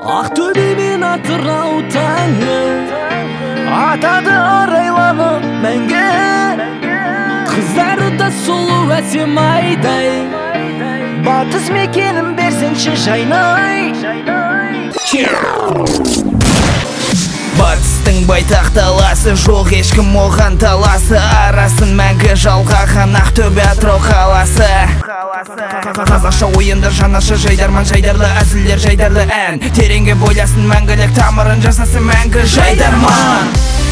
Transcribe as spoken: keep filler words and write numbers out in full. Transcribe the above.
Ақтөбе мен Атырау таңы атады арайланып мәңгі. Қыздары да сұлу әсем айдай, батыс мекенім берсінші жайнай. Батыстың байтақ даласы, жоқ ешкім оған таласы. Арасын мәңгі жалғаған Ақтөбе Атырау қаласы. Қазақша ойындар, жанашы жайдарман, жайдарлы әзілдер, жайдарлы ән. Тереңге бойласын мәңгілік тамырын жасасын мәңгі жайдарман.